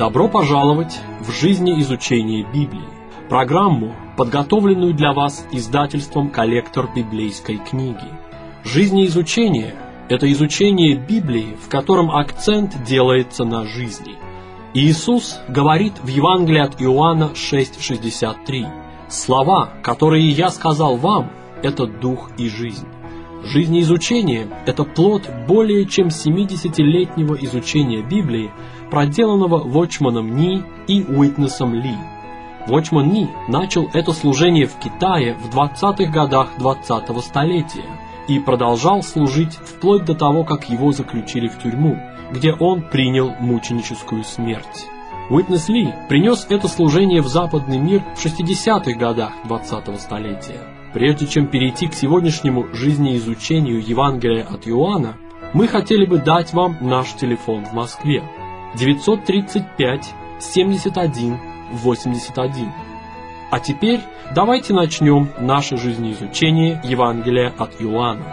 Добро пожаловать в жизнеизучение Библии, программу, подготовленную для вас издательством «Коллектор библейской книги». Жизнеизучение – это изучение Библии, в котором акцент делается на жизни. Иисус говорит в Евангелии от Иоанна 6:63: «Слова, которые я сказал вам, это дух и жизнь». Жизнеизучение – это плод более чем 70-летнего изучения Библии, проделанного Watchman Nee и Уитнесом Ли. Watchman Nee начал это служение в Китае в 20-х годах 20-го столетия и продолжал служить вплоть до того, как его заключили в тюрьму, где он принял мученическую смерть. Уитнес Ли принес это служение в западный мир в 60-х годах 20-го столетия. Прежде чем перейти к сегодняшнему жизнеизучению Евангелия от Иоанна, мы хотели бы дать вам наш телефон в Москве: 935 71 81. А теперь давайте начнем наше жизнеизучение Евангелия от Иоанна.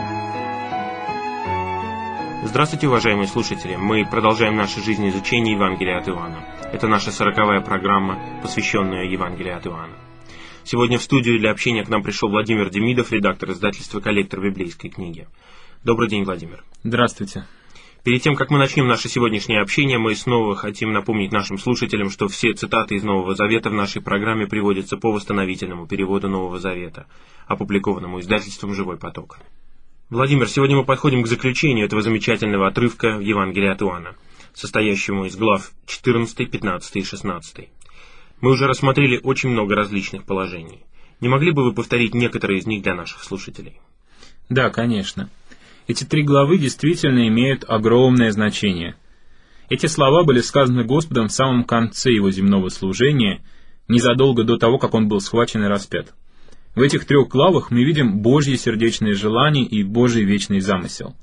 Здравствуйте, уважаемые слушатели! Мы продолжаем наше жизнеизучение Евангелия от Иоанна. Это наша 40-я программа, посвященная Евангелию от Иоанна. Сегодня в студию для общения к нам пришел Владимир Демидов, редактор издательства «Коллектор библейской книги». Добрый день, Владимир. Здравствуйте. Перед тем, как мы начнем наше сегодняшнее общение, мы снова хотим напомнить нашим слушателям, что все цитаты из Нового Завета в нашей программе приводятся по восстановительному переводу Нового Завета, опубликованному издательством «Живой поток». Владимир, сегодня мы подходим к заключению этого замечательного отрывка в Евангелии от Иоанна, состоящему из глав 14, 15 и 16. Мы уже рассмотрели очень много различных положений. Не могли бы вы повторить некоторые из них для наших слушателей? Да, конечно. Эти 3 главы действительно имеют огромное значение. Эти слова были сказаны Господом в самом конце Его земного служения, незадолго до того, как Он был схвачен и распят. В этих 3 главах мы видим Божьи сердечные желания и Божий вечный замысел.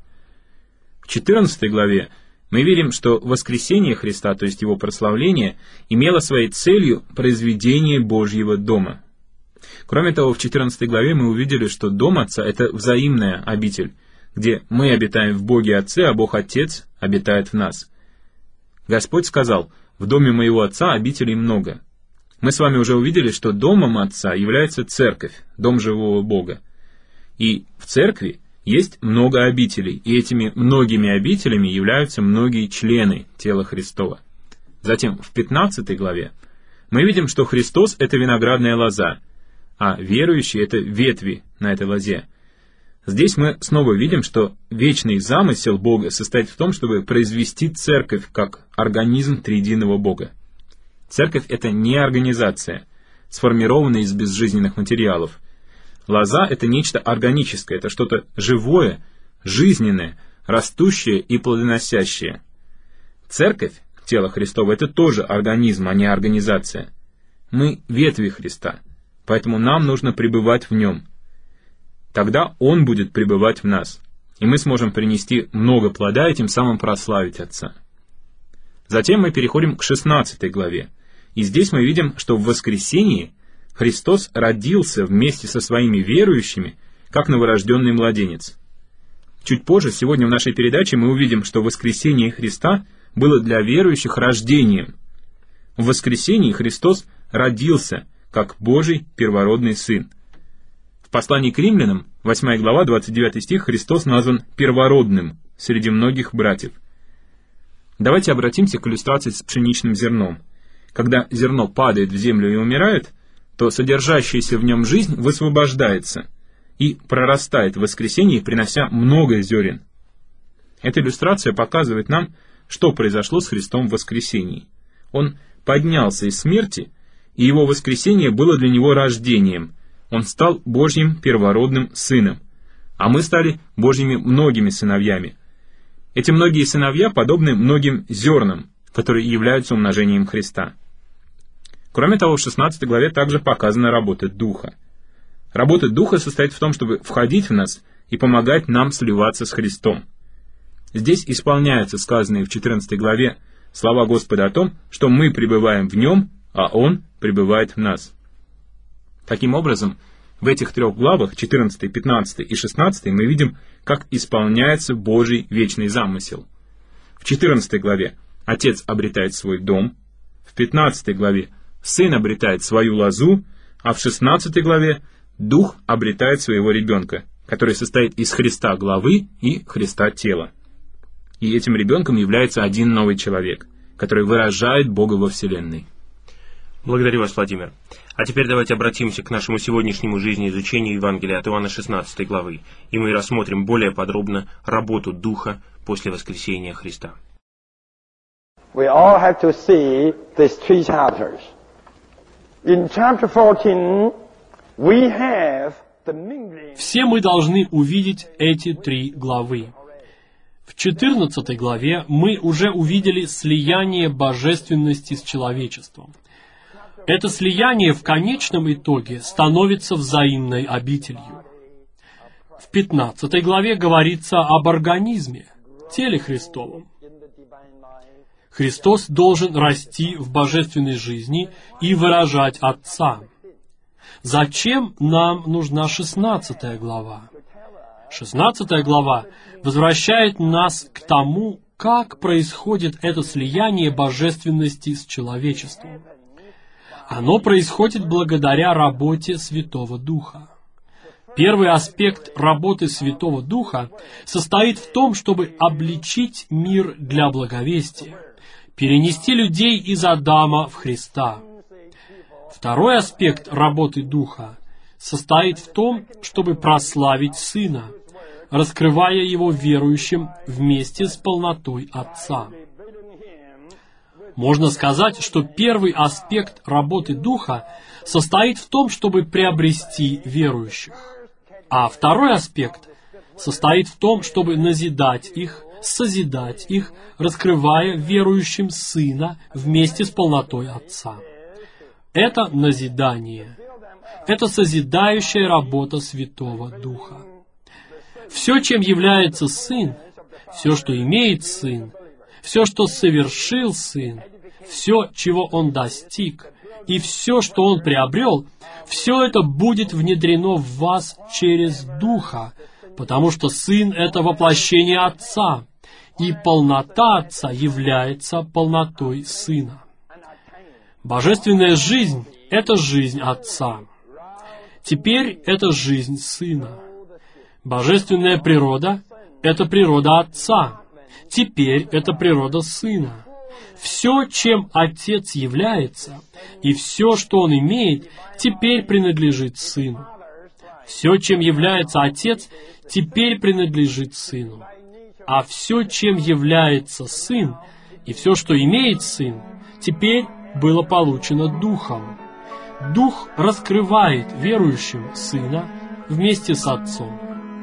В 14 главе мы видим, что воскресение Христа, то есть Его прославление, имело своей целью произведение Божьего дома. Кроме того, в 14 главе мы увидели, что дом Отца — это взаимная обитель, где мы обитаем в Боге Отце, а Бог Отец обитает в нас. Господь сказал: «В доме моего Отца обителей много». Мы с вами уже увидели, что домом Отца является Церковь, дом живого Бога. И в Церкви есть много обителей, и этими многими обителями являются многие члены тела Христова. Затем в 15 главе мы видим, что Христос — это виноградная лоза, а верующие — это ветви на этой лозе. Здесь мы снова видим, что вечный замысел Бога состоит в том, чтобы произвести Церковь как организм триединого Бога. Церковь — это не организация, сформированная из безжизненных материалов. Лоза — это нечто органическое, это что-то живое, жизненное, растущее и плодоносящее. Церковь, тело Христово, это тоже организм, а не организация. Мы ветви Христа, поэтому нам нужно пребывать в Нем. Тогда Он будет пребывать в нас, и мы сможем принести много плода и тем самым прославить Отца. Затем мы переходим к 16 главе, и здесь мы видим, что в воскресении Христос родился вместе со своими верующими, как новорожденный младенец. Чуть позже, сегодня в нашей передаче, мы увидим, что воскресение Христа было для верующих рождением. В воскресении Христос родился, как Божий первородный Сын. В послании к Римлянам, 8 глава, 29 стих, Христос назван первородным среди многих братьев. Давайте обратимся к иллюстрации с пшеничным зерном. Когда зерно падает в землю и умирает, то содержащаяся в нем жизнь высвобождается и прорастает в воскресении, принося много зерен. Эта иллюстрация показывает нам, что произошло с Христом в воскресении. Он поднялся из смерти, и Его воскресение было для Него рождением. Он стал Божьим первородным Сыном, а мы стали Божьими многими сыновьями. Эти многие сыновья подобны многим зернам, которые являются умножением Христа. Кроме того, в 16 главе также показана работа Духа. Работа Духа состоит в том, чтобы входить в нас и помогать нам сливаться с Христом. Здесь исполняются сказанные в 14 главе слова Господа о том, что мы пребываем в Нем, а Он пребывает в нас. Таким образом, в этих 3 главах, 14, 15 и 16, мы видим, как исполняется Божий вечный замысел. В 14 главе Отец обретает свой дом, 15 главе Сын обретает свою лозу, а в 16 главе Дух обретает своего ребенка, который состоит из Христа главы и Христа тела. И этим ребенком является один новый человек, который выражает Бога во Вселенной. Благодарю вас, Владимир. А теперь давайте обратимся к нашему сегодняшнему жизнеизучению Евангелия от Иоанна 16 главы, и мы рассмотрим более подробно работу Духа после воскресения Христа. We all have to see these 3 chapters. In chapter 14, we have the mingling. Все мы должны увидеть эти 3 главы. В 14 главе мы уже увидели слияние божественности с человечеством. Это слияние в конечном итоге становится взаимной обителью. В 15 главе говорится об организме, теле Христовом. Христос должен расти в божественной жизни и выражать Отца. Зачем нам нужна 16 глава? 16 глава возвращает нас к тому, как происходит это слияние божественности с человечеством. Оно происходит благодаря работе Святого Духа. Первый аспект работы Святого Духа состоит в том, чтобы обличить мир для благовестия, перенести людей из Адама в Христа. Второй аспект работы Духа состоит в том, чтобы прославить Сына, раскрывая Его верующим вместе с полнотой Отца. Можно сказать, что первый аспект работы Духа состоит в том, чтобы приобрести верующих, а второй аспект состоит в том, чтобы назидать их, созидать их, раскрывая верующим Сына вместе с полнотой Отца. Это назидание. Это созидающая работа Святого Духа. Все, чем является Сын, все, что имеет Сын, все, что совершил Сын, все, чего Он достиг, и все, что Он приобрел, все это будет внедрено в вас через Духа, потому что Сын — это воплощение Отца, и полнота Отца является полнотой Сына. Божественная жизнь — это жизнь Отца. Теперь это жизнь Сына. Божественная природа — это природа Отца. Теперь это природа Сына. Все, чем Отец является, и все, что Он имеет, теперь принадлежит Сыну. Все, чем является Отец, теперь принадлежит Сыну. А все, чем является Сын, и все, что имеет Сын, теперь было получено Духом. Дух раскрывает верующим Сына вместе с Отцом.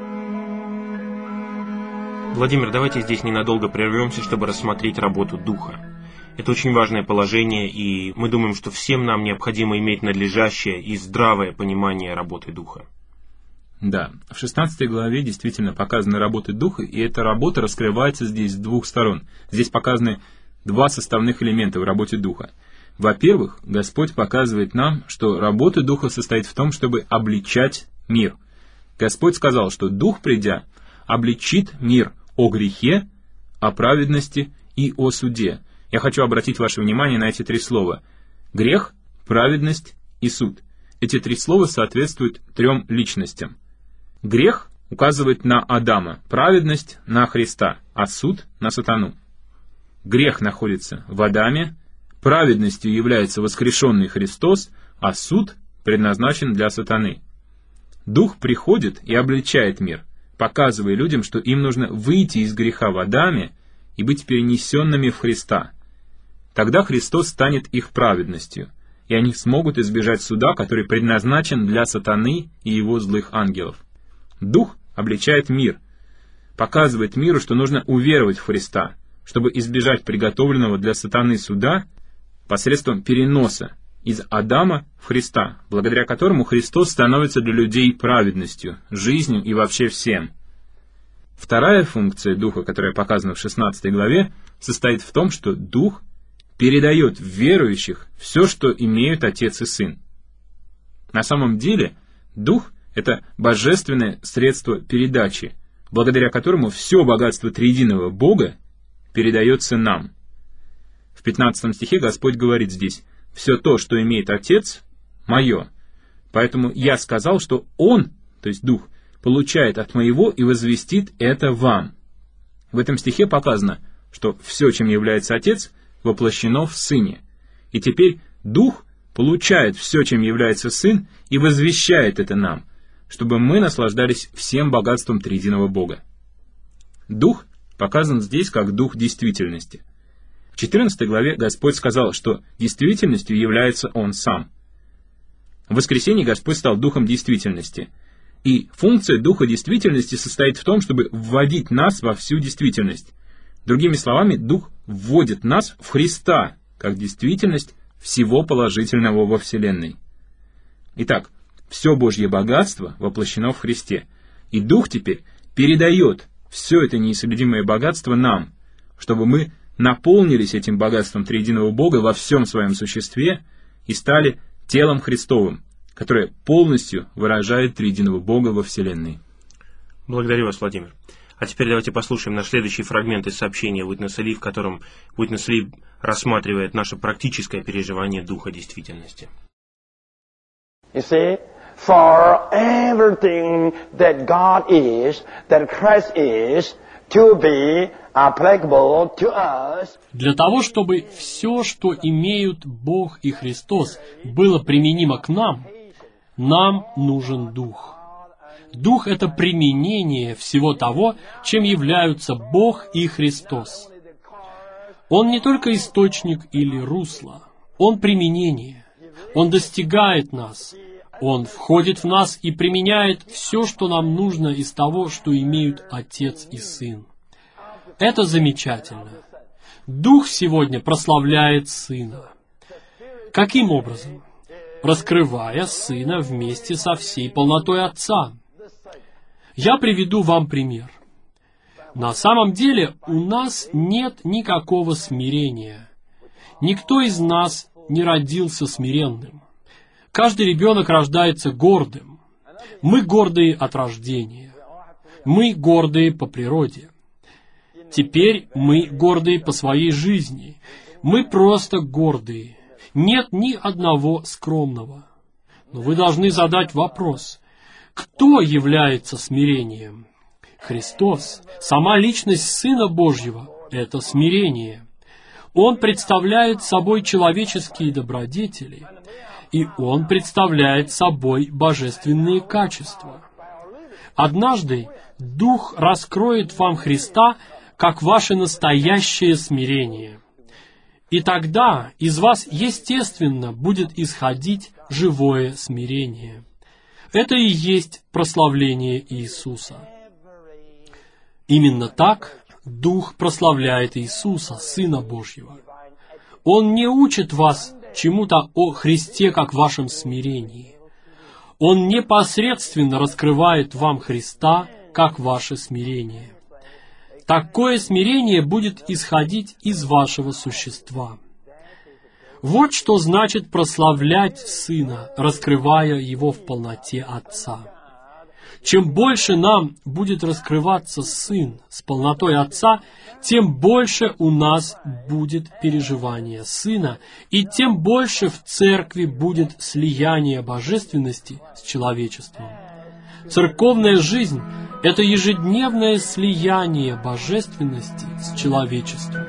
Владимир, давайте здесь ненадолго прервемся, чтобы рассмотреть работу Духа. Это очень важное положение, и мы думаем, что всем нам необходимо иметь надлежащее и здравое понимание работы Духа. Да, в 16 главе действительно показаны работы Духа, и эта работа раскрывается здесь с 2 сторон. Здесь показаны 2 составных элемента в работе Духа. Во-первых, Господь показывает нам, что работа Духа состоит в том, чтобы обличать мир. Господь сказал, что Дух, придя, обличит мир о грехе, о праведности и о суде. Я хочу обратить ваше внимание на эти 3 слова. Грех, праведность и суд. Эти 3 слова соответствуют 3 личностям. Грех указывает на Адама, праведность на Христа, а суд на сатану. Грех находится в Адаме, праведностью является воскрешенный Христос, а суд предназначен для сатаны. Дух приходит и обличает мир, показывая людям, что им нужно выйти из греха в Адаме и быть перенесенными в Христа. Тогда Христос станет их праведностью, и они смогут избежать суда, который предназначен для сатаны и его злых ангелов. Дух обличает мир, показывает миру, что нужно уверовать в Христа, чтобы избежать приготовленного для сатаны суда посредством переноса из Адама в Христа, благодаря которому Христос становится для людей праведностью, жизнью и вообще всем. Вторая функция Духа, которая показана в 16 главе, состоит в том, что Дух передает в верующих все, что имеют Отец и Сын. На самом деле, Дух — это божественное средство передачи, благодаря которому все богатство триединого Бога передается нам. В 15 стихе Господь говорит здесь: «Все то, что имеет Отец, мое. Поэтому я сказал, что Он, то есть Дух, получает от моего и возвестит это вам». В этом стихе показано, что все, чем является Отец, воплощено в Сыне. И теперь Дух получает все, чем является Сын, и возвещает это нам, чтобы мы наслаждались всем богатством триединого Бога. Дух показан здесь как Дух действительности. В 14 главе Господь сказал, что действительностью является Он Сам. В воскресенье Господь стал Духом действительности. И функция Духа действительности состоит в том, чтобы вводить нас во всю действительность. Другими словами, Дух вводит нас в Христа, как действительность всего положительного во Вселенной. Итак, все Божье богатство воплощено в Христе. И Дух теперь передает все это неисследимое богатство нам, чтобы мы наполнились этим богатством триединого Бога во всем своем существе и стали телом Христовым, которое полностью выражает триединого Бога во Вселенной. Благодарю вас, Владимир. А теперь давайте послушаем наш следующий фрагмент из сообщения Witness Lee, в котором Witness Lee рассматривает наше практическое переживание Духа действительности. You see, for everything that God is, that Christ is, to be applicable to us. Для того, чтобы все, что имеют Бог и Христос, было применимо к нам, нам нужен Дух. Дух — это применение всего того, чем являются Бог и Христос. Он не только источник или русло, Он применение. Он достигает нас. Он входит в нас и применяет все, что нам нужно из того, что имеют Отец и Сын. Это замечательно. Дух сегодня прославляет Сына. Каким образом? Раскрывая Сына вместе со всей полнотой Отца. Я приведу вам пример. На самом деле у нас нет никакого смирения. Никто из нас не родился смиренным. Каждый ребенок рождается гордым. Мы гордые от рождения. Мы гордые по природе. Теперь мы гордые по своей жизни. Мы просто гордые. Нет ни одного скромного. Но вы должны задать вопрос: кто является смирением? Христос, сама личность Сына Божьего, это смирение. Он представляет собой человеческие добродетели, и Он представляет собой божественные качества. Однажды Дух раскроет вам Христа как ваше настоящее смирение. И тогда из вас, естественно, будет исходить живое смирение. Это и есть прославление Иисуса. Именно так Дух прославляет Иисуса, Сына Божьего. Он не учит вас чему-то о Христе, как вашем смирении. Он непосредственно раскрывает вам Христа, как ваше смирение. Такое смирение будет исходить из вашего существа. Вот что значит прославлять Сына, раскрывая Его в полноте Отца. Чем больше нам будет раскрываться Сын с полнотой Отца, тем больше у нас будет переживание Сына, и тем больше в церкви будет слияние божественности с человечеством. Церковная жизнь — это ежедневное слияние божественности с человечеством.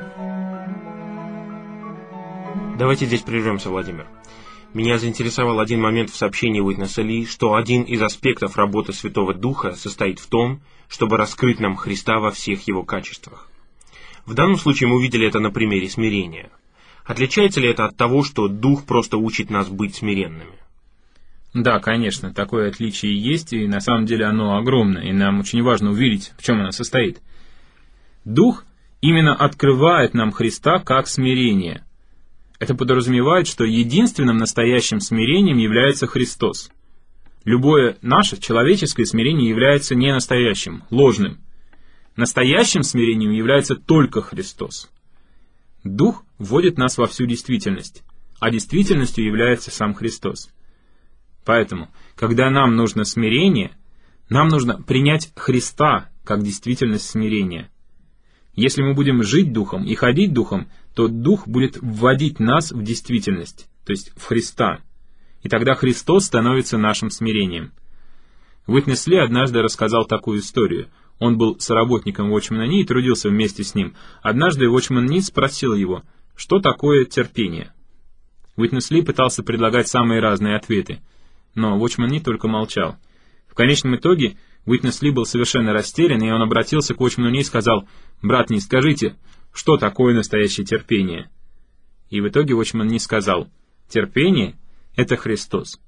Давайте здесь прервемся, Владимир. Меня заинтересовал один момент в сообщении Witness Lee, что один из аспектов работы Святого Духа состоит в том, чтобы раскрыть нам Христа во всех Его качествах. В данном случае мы увидели это на примере смирения. Отличается ли это от того, что Дух просто учит нас быть смиренными? Да, конечно, такое отличие есть, и на самом деле оно огромное, и нам очень важно увидеть, в чем оно состоит. Дух именно открывает нам Христа как смирение. Это подразумевает, что единственным настоящим смирением является Христос. Любое наше человеческое смирение является не настоящим, ложным. Настоящим смирением является только Христос. Дух вводит нас во всю действительность, а действительностью является сам Христос. Поэтому, когда нам нужно смирение, нам нужно принять Христа как действительность смирения. Если мы будем жить Духом и ходить Духом, то Дух будет вводить нас в действительность, то есть в Христа. И тогда Христос становится нашим смирением. Уитнес Ли однажды рассказал такую историю. Он был соработником Watchman Nee и трудился вместе с ним. Однажды Watchman Nee спросил его, что такое терпение. Уитнес Ли пытался предлагать самые разные ответы, но Watchman Nee только молчал. В конечном итоге Уитнес Ли был совершенно растерян, и он обратился к Watchman Nee и сказал: «Брат Nee, скажите, что такое настоящее терпение?» И в итоге Watchman Nee сказал: «Терпение — это Христос».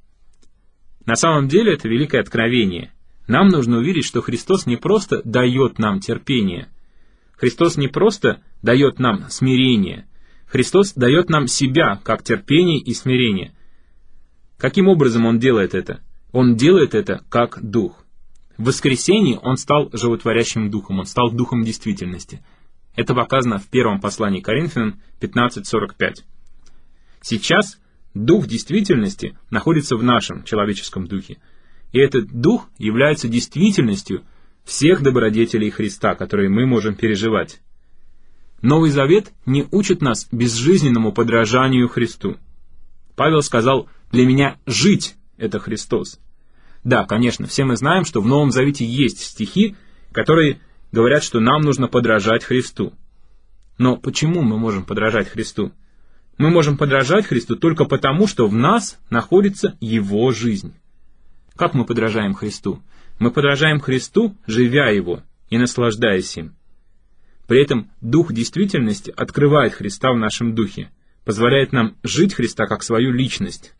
На самом деле это великое откровение. Нам нужно увидеть, что Христос не просто дает нам терпение. Христос не просто дает нам смирение. Христос дает нам себя, как терпение и смирение. Каким образом Он делает это? Он делает это как Дух. В воскресенье Он стал животворящим Духом, Он стал Духом действительности. Это показано в первом послании к Коринфянам 15:45. Сейчас Дух действительности находится в нашем человеческом духе. И этот Дух является действительностью всех добродетелей Христа, которые мы можем переживать. Новый Завет не учит нас безжизненному подражанию Христу. Павел сказал: «Для меня жить — это Христос». Да, конечно, все мы знаем, что в Новом Завете есть стихи, которые говорят, что нам нужно подражать Христу. Но почему мы можем подражать Христу? Мы можем подражать Христу только потому, что в нас находится Его жизнь. Как мы подражаем Христу? Мы подражаем Христу, живя Его и наслаждаясь им. При этом Дух действительности открывает Христа в нашем духе, позволяет нам жить Христа как свою личность.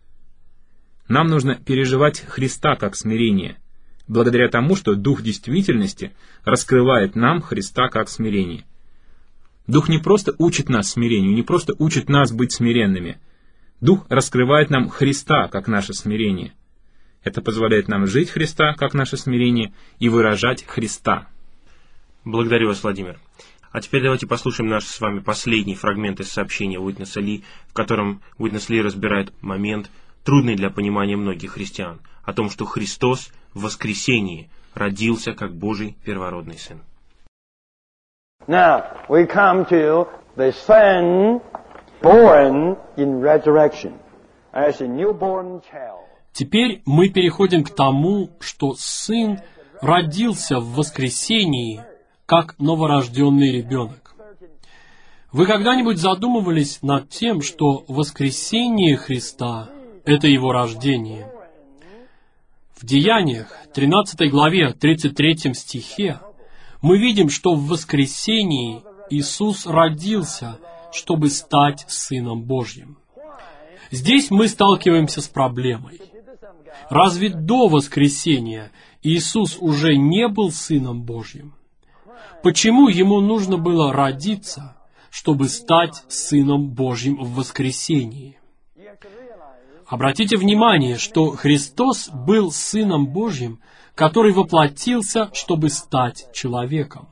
Нам нужно переживать Христа как смирение, благодаря тому, что Дух действительности раскрывает нам Христа как смирение. Дух не просто учит нас смирению, не просто учит нас быть смиренными. Дух раскрывает нам Христа как наше смирение. Это позволяет нам жить Христа как наше смирение и выражать Христа. Благодарю вас, Владимир. А теперь давайте послушаем наш с вами последний фрагмент из сообщения Уитнеса Ли, в котором Уитнес Ли разбирает момент, трудный для понимания многих христиан, о том, что Христос в воскресении родился как Божий первородный Сын. Now, we come to the Son born in resurrection, as a newborn child. Теперь мы переходим к тому, что Сын родился в воскресении, как новорожденный ребенок. Вы когда-нибудь задумывались над тем, что воскресение Христа — это Его рождение? В Деяниях, 13 главе, 33 стихе, мы видим, что в воскресении Иисус родился, чтобы стать Сыном Божьим. Здесь мы сталкиваемся с проблемой. Разве до воскресения Иисус уже не был Сыном Божьим? Почему Ему нужно было родиться, чтобы стать Сыном Божьим в воскресении? Обратите внимание, что Христос был Сыном Божьим, который воплотился, чтобы стать человеком.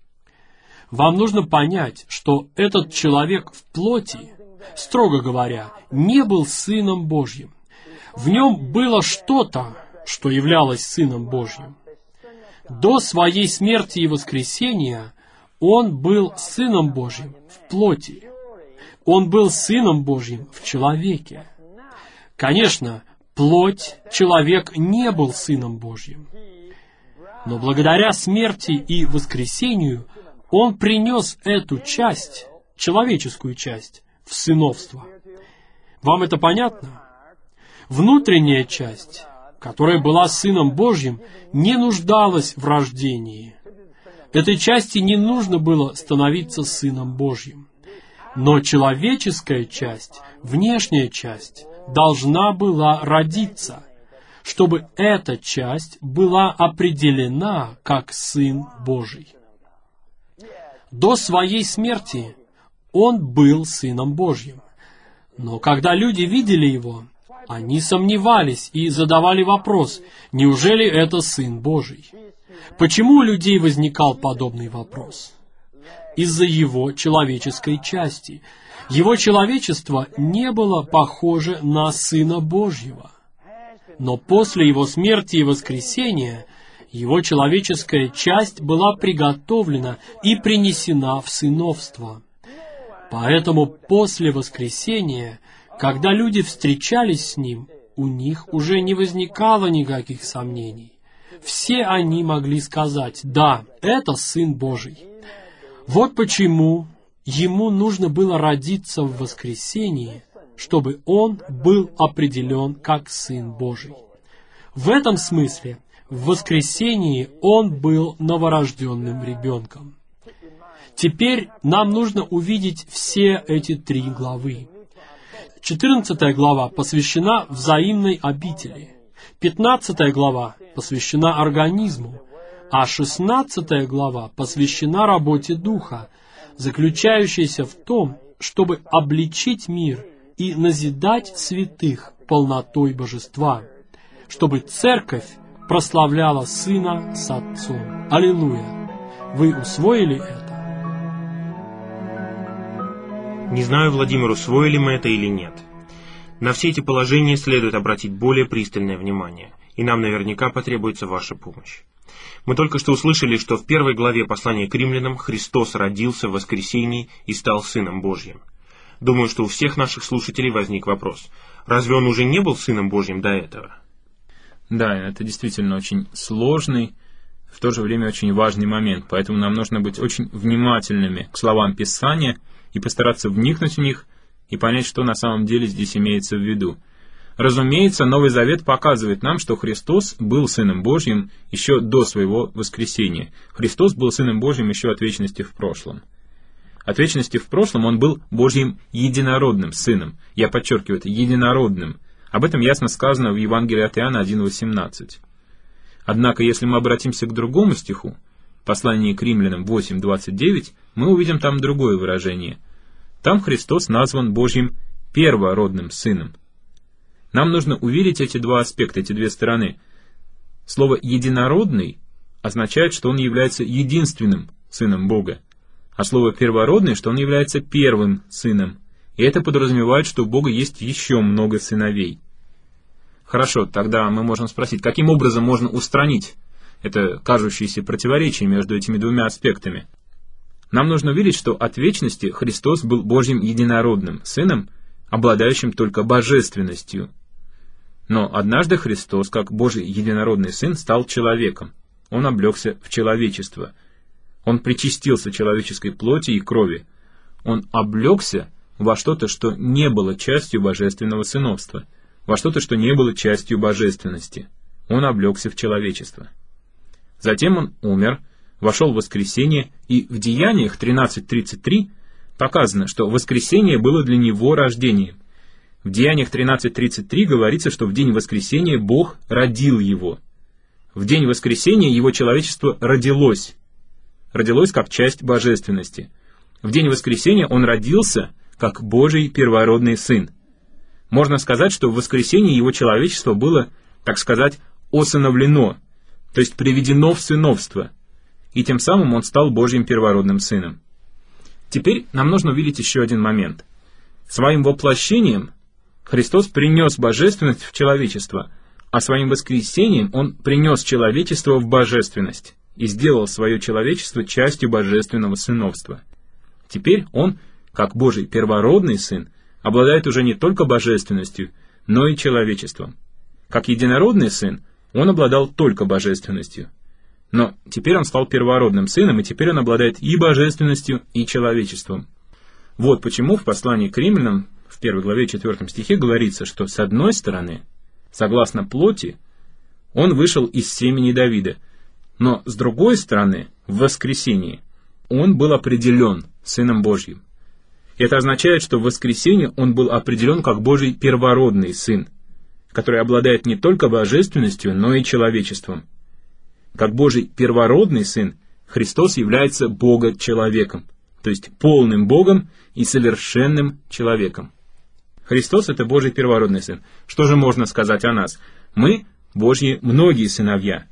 Вам нужно понять, что этот человек в плоти, строго говоря, не был Сыном Божьим. В нем было что-то, что являлось Сыном Божьим. До своей смерти и воскресения Он был Сыном Божьим в плоти. Он был Сыном Божьим в человеке. Конечно, плоть, человек не был Сыном Божьим. Но благодаря смерти и воскресению Он принес эту часть, человеческую часть, в сыновство. Вам это понятно? Внутренняя часть, которая была Сыном Божьим, не нуждалась в рождении. Этой части не нужно было становиться Сыном Божьим. Но человеческая часть, внешняя часть, должна была родиться, чтобы эта часть была определена как Сын Божий. До своей смерти Он был Сыном Божьим. Но когда люди видели Его, они сомневались и задавали вопрос, неужели это Сын Божий? Почему у людей возникал подобный вопрос? Из-за Его человеческой части. Его человечество не было похоже на Сына Божьего. Но после Его смерти и воскресения Его человеческая часть была приготовлена и принесена в сыновство. Поэтому после воскресения, когда люди встречались с Ним, у них уже не возникало никаких сомнений. Все они могли сказать: «Да, это Сын Божий». Вот почему Ему нужно было родиться в воскресении, чтобы Он был определен как Сын Божий. В этом смысле в воскресении Он был новорожденным ребенком. Теперь нам нужно увидеть все эти 3 главы. 14 глава посвящена взаимной обители, 15 глава посвящена организму, а 16 глава посвящена работе Духа, заключающейся в том, чтобы обличить мир и назидать святых полнотой божества, чтобы Церковь прославляла Сына с Отцом. Аллилуйя! Вы усвоили это? Не знаю, Владимир, усвоили мы это или нет. На все эти положения следует обратить более пристальное внимание, и нам наверняка потребуется ваша помощь. Мы только что услышали, что в 1 главе послания к римлянам Христос родился в воскресении и стал Сыном Божьим. Думаю, что у всех наших слушателей возник вопрос: разве Он уже не был Сыном Божьим до этого? Да, это действительно очень сложный, в то же время очень важный момент, поэтому нам нужно быть очень внимательными к словам Писания и постараться вникнуть в них и понять, что на самом деле здесь имеется в виду. Разумеется, Новый Завет показывает нам, что Христос был Сыном Божьим еще до своего воскресения. Христос был Сыном Божьим еще от вечности в прошлом. От вечности в прошлом Он был Божьим единородным Сыном. Я подчеркиваю это, единородным. Об этом ясно сказано в Евангелии от Иоанна 1:18. Однако, если мы обратимся к другому стиху, послании к римлянам 8:29, мы увидим там другое выражение. Там Христос назван Божьим первородным Сыном. Нам нужно увидеть эти 2 аспекта, эти 2 стороны. Слово «единородный» означает, что Он является единственным Сыном Бога, а слово «первородный», что Он является первым Сыном. И это подразумевает, что у Бога есть еще много сыновей. Хорошо, тогда мы можем спросить, каким образом можно устранить это кажущееся противоречие между этими 2 аспектами? Нам нужно увидеть, что от вечности Христос был Божьим единородным Сыном, обладающим только божественностью. Но однажды Христос, как Божий единородный Сын, стал человеком. Он облегся в человечество. Он причастился человеческой плоти и крови. Он облегся во что-то, что не было частью божественного сыновства, во что-то, что не было частью божественности. Он облегся в человечество. Затем Он умер, вошел в воскресение, и в Деяниях 13:33 показано, что воскресение было для Него рождением. В Деяниях 13:33 говорится, что в день воскресения Бог родил Его. В день воскресения Его человечество родилось. Родилось как часть божественности. В день воскресения Он родился как Божий первородный Сын. Можно сказать, что в воскресении Его человечество было, так сказать, осыновлено, то есть приведено в сыновство, и тем самым Он стал Божьим первородным Сыном. Теперь нам нужно увидеть еще один момент. Своим воплощением Христос принес божественность в человечество, а своим воскресением Он принес человечество в божественность и сделал свое человечество частью божественного сыновства. Теперь Он, как Божий первородный Сын, обладает уже не только божественностью, но и человечеством. Как единородный Сын, Он обладал только божественностью. Но теперь Он стал первородным Сыном, и теперь Он обладает и божественностью, и человечеством. Вот почему в послании к римлянам, в 1 главе 4 стихе, говорится, что с одной стороны, согласно плоти, Он вышел из семени Давида, но с другой стороны, в воскресении, Он был определен Сыном Божьим. Это означает, что в воскресении Он был определен как Божий первородный Сын, который обладает не только божественностью, но и человечеством. Как Божий первородный Сын, Христос является Бога-человеком, то есть полным Богом и совершенным человеком. Христос — это Божий первородный Сын. Что же можно сказать о нас? Мы — Божьи многие сыновья.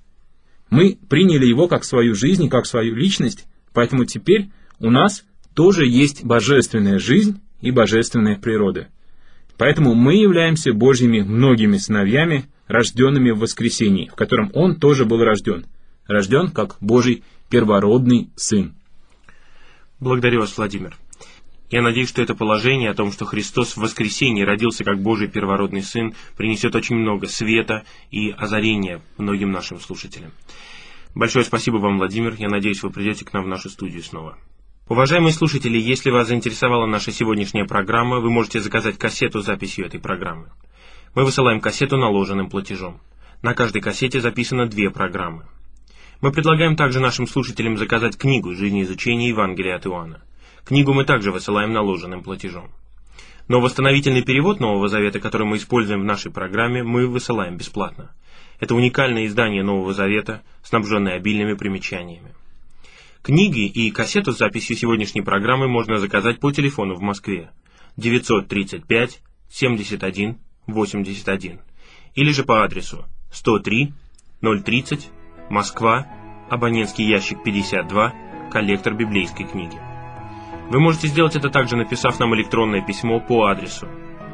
Мы приняли Его как свою жизнь, как свою личность, поэтому теперь у нас тоже есть божественная жизнь и божественная природа. Поэтому мы являемся Божьими многими сыновьями, рожденными в воскресении, в котором Он тоже был рожден. Рожден как Божий первородный Сын. Благодарю вас, Владимир. Я надеюсь, что это положение о том, что Христос в воскресенье родился как Божий первородный Сын, принесет очень много света и озарения многим нашим слушателям. Большое спасибо вам, Владимир. Я надеюсь, вы придете к нам в нашу студию снова. Уважаемые слушатели, если вас заинтересовала наша сегодняшняя программа, вы можете заказать кассету с записью этой программы. Мы высылаем кассету наложенным платежом. На каждой кассете записано 2 программы. Мы предлагаем также нашим слушателям заказать книгу «Жизнеизучение Евангелия от Иоанна». Книгу мы также высылаем наложенным платежом. Но восстановительный перевод Нового Завета, который мы используем в нашей программе, мы высылаем бесплатно. Это уникальное издание Нового Завета, снабженное обильными примечаниями. Книги и кассету с записью сегодняшней программы можно заказать по телефону в Москве 935 71 81 или же по адресу 103 030 Москва, абонентский ящик 52, коллектор библейской книги. Вы можете сделать это также, написав нам электронное письмо по адресу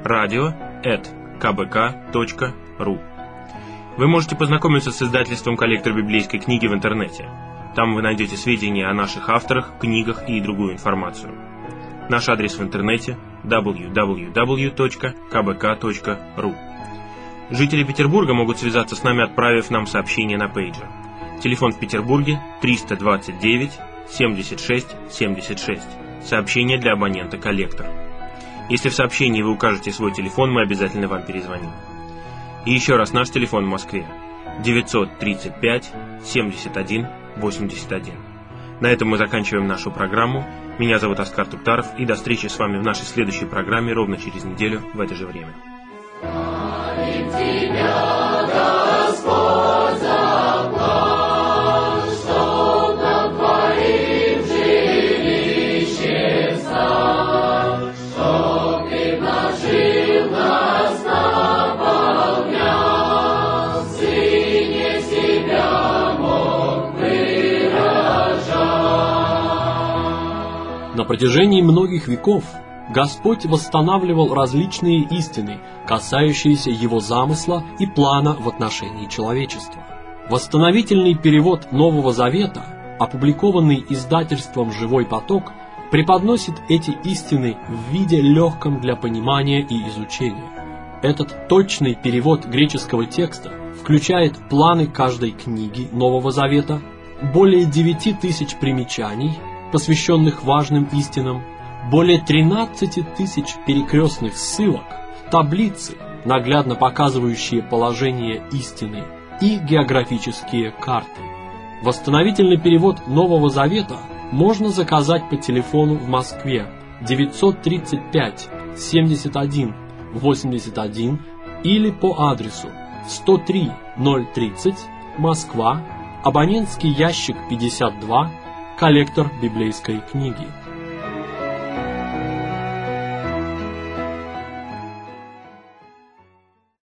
radio@kbk.ru. Вы можете познакомиться с издательством «Коллектор библейской книги» в интернете. Там вы найдете сведения о наших авторах, книгах и другую информацию. Наш адрес в интернете www.kbk.ru. Жители Петербурга могут связаться с нами, отправив нам сообщение на пейджер. Телефон в Петербурге 329 76 76. Сообщение для абонента «Коллектор». Если в сообщении вы укажете свой телефон, мы обязательно вам перезвоним. И еще раз наш телефон в Москве 935 71 81. На этом мы заканчиваем нашу программу. Меня зовут Оскар Туктаров, и до встречи с вами в нашей следующей программе ровно через неделю в это же время. На протяжении многих веков Господь восстанавливал различные истины, касающиеся Его замысла и плана в отношении человечества. Восстановительный перевод Нового Завета, опубликованный издательством «Живой поток», преподносит эти истины в виде легком для понимания и изучения. Этот точный перевод греческого текста включает планы каждой книги Нового Завета, более 9000 примечаний, посвященных важным истинам, более 13 000 перекрестных ссылок, таблицы, наглядно показывающие положение истины, и географические карты. Восстановительный перевод Нового Завета можно заказать по телефону в Москве 935 71 81 или по адресу 103 030 Москва, абонентский ящик 52, коллектор библейской книги.